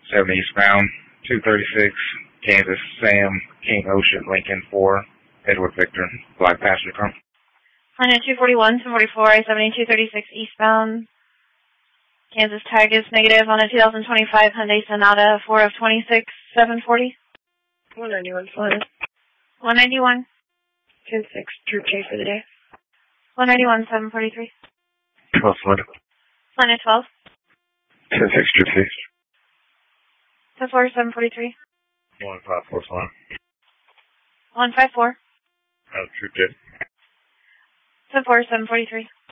7 eastbound, 236, Kansas, Sam, King Ocean, Lincoln 4, Edward Victor, Black Passenger Car. Honda 241, 244, I-70, 236 eastbound, Kansas tag is negative on a 2025 Hyundai Sonata, 4 of 26, 740. 191, Florida. 191. 10-6, Troop K for the day. 191, 743. 12 Florida. Florida 12. 10-6, Troop 6. 10-4, 743. 154 Florida. 154. Troop J. 10-4, 743.